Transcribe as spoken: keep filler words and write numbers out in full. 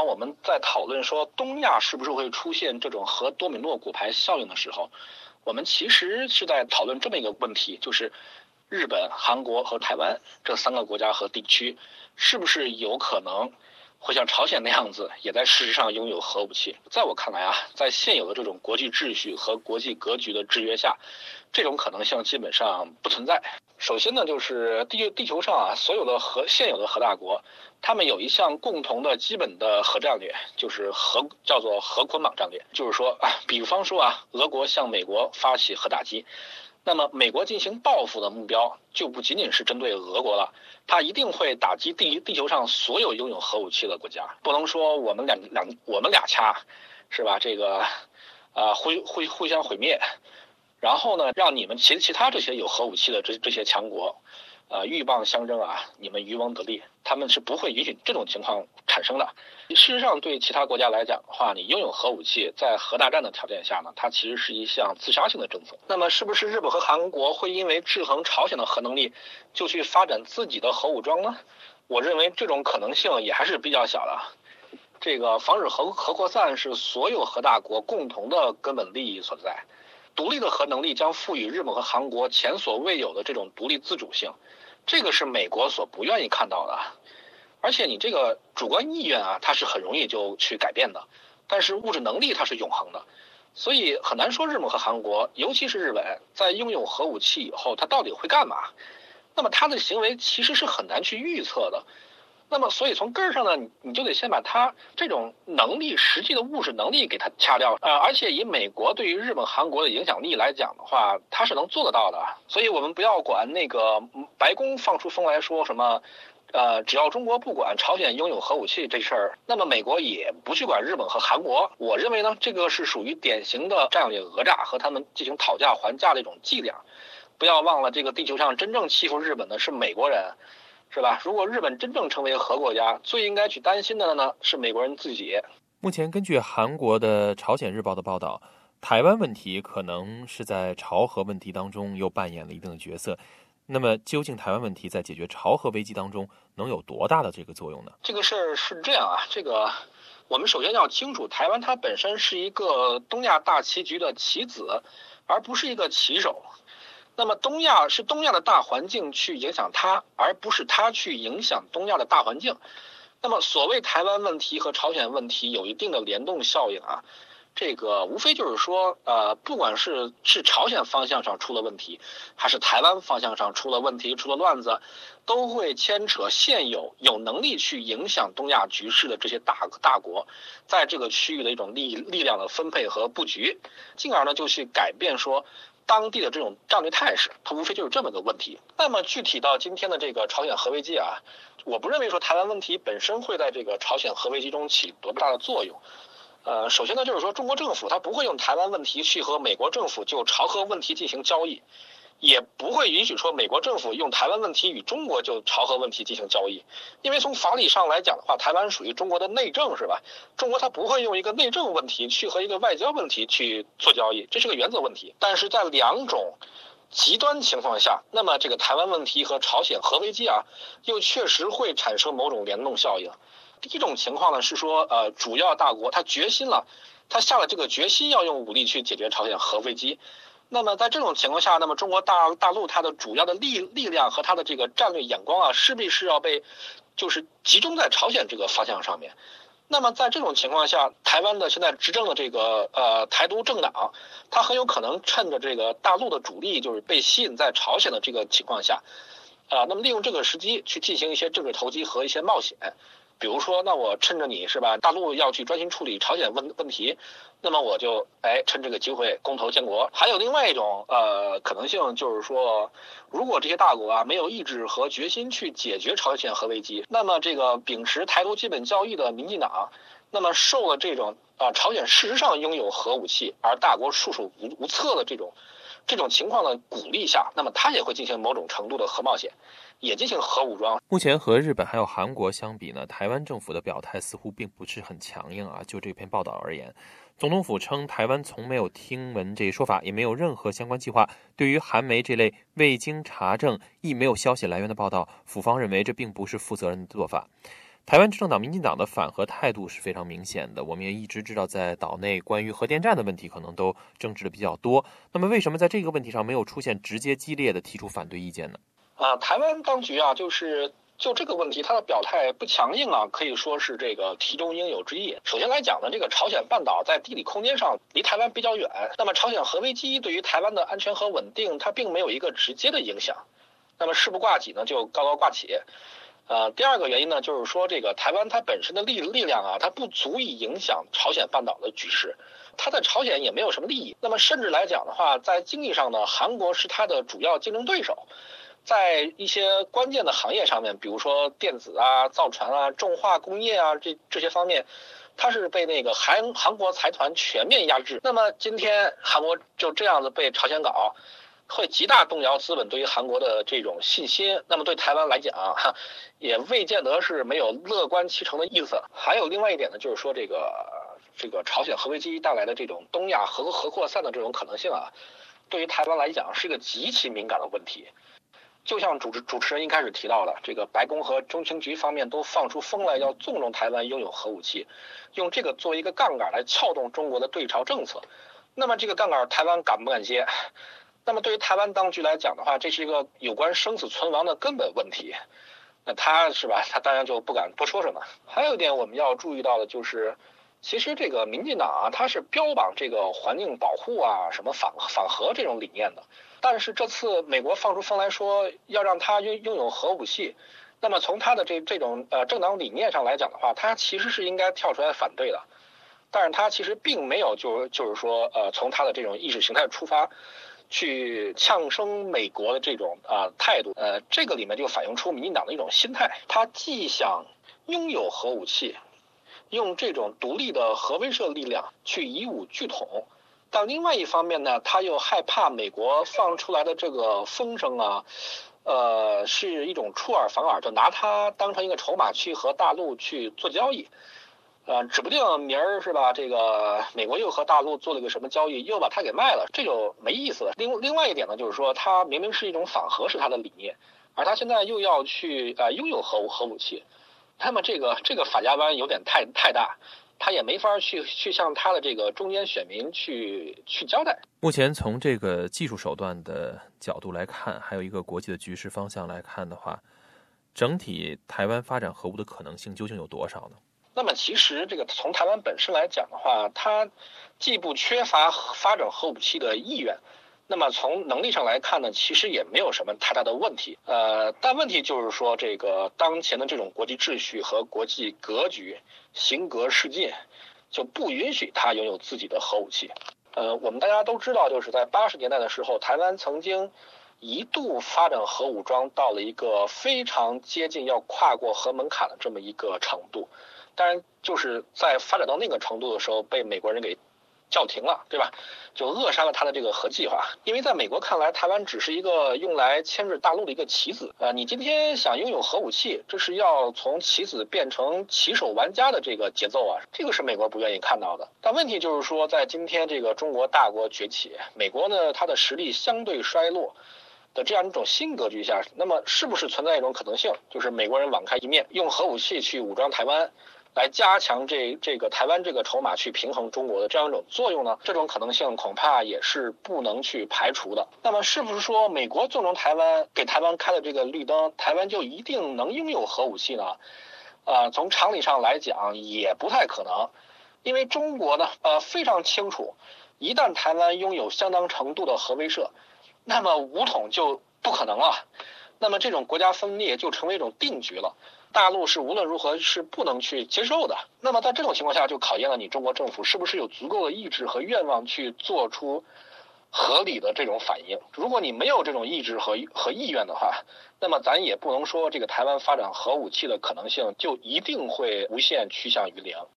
当我们在讨论说东亚是不是会出现这种核多米诺骨牌效应的时候，我们其实是在讨论这么一个问题，就是日本、韩国和台湾这三个国家和地区是不是有可能会像朝鲜那样子也在事实上拥有核武器。在我看来啊，在现有的这种国际秩序和国际格局的制约下，这种可能性基本上不存在。首先呢，就是地地球上啊，所有的核现有的核大国，他们有一项共同的基本的核战略，就是核叫做核捆绑战略。就是说啊，比方说啊，俄国向美国发起核打击，那么美国进行报复的目标就不仅仅是针对俄国了，它一定会打击地地球上所有拥有核武器的国家。不能说我们两两我们俩掐，是吧？这个啊，互互互相毁灭。然后呢，让你们其其他这些有核武器的这这些强国，呃，鹬蚌相争啊，你们渔翁得利，他们是不会允许这种情况产生的。事实上，对其他国家来讲的话，你拥有核武器，在核大战的条件下呢，它其实是一项自杀性的政策。那么，是不是日本和韩国会因为制衡朝鲜的核能力，就去发展自己的核武装呢？我认为这种可能性也还是比较小的。这个防止核核扩散是所有核大国共同的根本利益所在。独立的核能力将赋予日本和韩国前所未有的这种独立自主性，这个是美国所不愿意看到的。而且你这个主观意愿啊，它是很容易就去改变的，但是物质能力它是永恒的，所以很难说日本和韩国，尤其是日本，在拥有核武器以后，它到底会干嘛？那么它的行为其实是很难去预测的。那么，所以从根儿上呢，你你就得先把它这种能力、实际的物质能力给它掐掉。呃，而且以美国对于日本、韩国的影响力来讲的话，它是能做得到的。所以我们不要管那个白宫放出风来说什么，呃，只要中国不管朝鲜拥有核武器这事儿，那么美国也不去管日本和韩国。我认为呢，这个是属于典型的战略讹诈和他们进行讨价还价的一种伎俩。不要忘了，这个地球上真正欺负日本的是美国人。是吧？如果日本真正成为核国家，最应该去担心的呢是美国人自己。 目前根据韩国的朝鲜日报的报道，台湾问题可能是在朝核问题当中又扮演了一定的角色。那么究竟台湾问题在解决朝核危机当中能有多大的这个作用呢？ 这个事儿是这样啊，这个我们首先要清楚，台湾它本身是一个东亚大棋局的棋子，而不是一个棋手。那么东亚是东亚的大环境去影响它，而不是它去影响东亚的大环境。那么所谓台湾问题和朝鲜问题有一定的联动效应啊，这个无非就是说，呃，不管是是朝鲜方向上出了问题，还是台湾方向上出了问题、出了乱子，都会牵扯现有有能力去影响东亚局势的这些大大国，在这个区域的一种力力量的分配和布局，进而呢就去改变说当地的这种战略态势，它无非就是这么个问题。那么具体到今天的这个朝鲜核危机啊，我不认为说台湾问题本身会在这个朝鲜核危机中起多大的作用。呃，首先呢，就是说中国政府它不会用台湾问题去和美国政府就朝核问题进行交易，也不会允许说美国政府用台湾问题与中国就朝核问题进行交易，因为从法理上来讲的话，台湾属于中国的内政，是吧？中国它不会用一个内政问题去和一个外交问题去做交易，这是个原则问题。但是在两种极端情况下，那么这个台湾问题和朝鲜核危机啊，又确实会产生某种联动效应。第一种情况呢是说，呃，主要大国他决心了，他下了这个决心要用武力去解决朝鲜核危机。那么在这种情况下，那么中国大大陆它的主要的力力量和它的这个战略眼光啊，势必是要被就是集中在朝鲜这个方向上面。那么在这种情况下，台湾的现在执政的这个呃台独政党，它很有可能趁着这个大陆的主力就是被吸引在朝鲜的这个情况下，啊、呃，那么利用这个时机去进行一些政治投机和一些冒险。比如说，那我趁着你是吧，大陆要去专心处理朝鲜问问题，那么我就哎趁这个机会公投建国。还有另外一种呃可能性，就是说，如果这些大国啊没有意志和决心去解决朝鲜核危机，那么这个秉持台独基本教义的民进党，那么受了这种啊、呃、朝鲜事实上拥有核武器而大国束手无无策的这种这种情况的鼓励下，那么他也会进行某种程度的核冒险。也进行核武装。 目前和日本还有韩国相比呢，台湾政府的表态似乎并不是很强硬啊。就这篇报道而言，总统府称台湾从没有听闻这一说法，也没有任何相关计划。对于韩媒这类未经查证亦没有消息来源的报道，府方认为这并不是负责任的做法。 台湾执政党民进党的反核态度是非常明显的，我们也一直知道，在岛内关于核电站的问题可能都争执的比较多。那么，为什么在这个问题上没有出现直接激烈的提出反对意见呢？ 啊，台湾当局啊，就是就这个问题，他的表态不强硬啊，可以说是这个题中应有之义。首先来讲呢，这个朝鲜半岛在地理空间上离台湾比较远，那么朝鲜核危机对于台湾的安全和稳定，它并没有一个直接的影响。那么事不挂己呢，就高高挂起。呃，第二个原因呢，就是说这个台湾它本身的力力量啊，它不足以影响朝鲜半岛的局势，它在朝鲜也没有什么利益。那么甚至来讲的话，在经济上呢，韩国是它的主要竞争对手。在一些关键的行业上面，比如说电子啊、造船啊、重化工业啊，这这些方面，它是被那个韩韩国财团全面压制。那么今天韩国就这样子被朝鲜搞，会极大动摇资本对于韩国的这种信心。那么对台湾来讲，也未见得是没有乐观其成的意思。还有另外一点呢，就是说这个这个朝鲜核危机带来的这种东亚核核扩散的这种可能性啊，对于台湾来讲是一个极其敏感的问题。就像主持主持人一开始提到的，这个白宫和中情局方面都放出风来，要纵容台湾拥有核武器，用这个作为一个杠杆来撬动中国的对朝政策。那么这个杠杆台湾敢不敢接？那么对于台湾当局来讲的话，这是一个有关生死存亡的根本问题。那他是吧，他当然就不敢多说什么。还有一点我们要注意到的就是，其实这个民进党啊，他是标榜这个环境保护啊、什么反反核这种理念的。但是这次美国放出风来说要让他拥拥有核武器，那么从他的这这种呃政党理念上来讲的话，他其实是应该跳出来反对的。但是他其实并没有就就是说呃从他的这种意识形态出发，去呛声美国的这种啊、呃、态度。呃，这个里面就反映出民进党的一种心态，他既想拥有核武器，用这种独立的核威慑力量去以武拒统。但另外一方面呢，他又害怕美国放出来的这个风声啊，呃，是一种出尔反尔，就拿它当成一个筹码去和大陆去做交易，呃，指不定明儿是吧？这个美国又和大陆做了个什么交易，又把它给卖了，这就没意思了。另另外一点呢，就是说它明明是一种反核是它的理念，而他现在又要去呃拥有核核武器，那么这个这个法家湾有点太太大。他也没法去去向他的这个中间选民去去交代。 目前从这个技术手段的角度来看，还有一个国际的局势方向来看的话，整体台湾发展核武的可能性究竟有多少呢？ 那么其实这个从台湾本身来讲的话，它既不缺乏发展核武器的意愿，那么从能力上来看呢，其实也没有什么太大的问题。呃，但问题就是说，这个当前的这种国际秩序和国际格局形格世界，就不允许他拥有自己的核武器。呃，我们大家都知道，就是在八十年代的时候，台湾曾经一度发展核武装到了一个非常接近要跨过核门槛的这么一个程度。当然，就是在发展到那个程度的时候，被美国人给叫停了，对吧？就扼杀了他的这个核计划。因为在美国看来，台湾只是一个用来牵制大陆的一个棋子。呃，你今天想拥有核武器，这是要从棋子变成棋手玩家的这个节奏啊，这个是美国不愿意看到的。但问题就是说，在今天这个中国大国崛起，美国呢，它的实力相对衰落的这样一种新格局下，那么是不是存在一种可能性，就是美国人网开一面，用核武器去武装台湾？来加强这这个台湾这个筹码去平衡中国的这样一种作用呢？这种可能性恐怕也是不能去排除的。那么是不是说美国纵容台湾，给台湾开了这个绿灯，台湾就一定能拥有核武器呢？呃，从常理上来讲也不太可能，因为中国呢，呃非常清楚，一旦台湾拥有相当程度的核威慑，那么武统就不可能了，那么这种国家分裂就成为一种定局了。大陆是无论如何是不能去接受的。那么在这种情况下，就考验了你中国政府是不是有足够的意志和愿望去做出合理的这种反应。如果你没有这种意志和和意愿的话，那么咱也不能说这个台湾发展核武器的可能性就一定会无限趋向于零。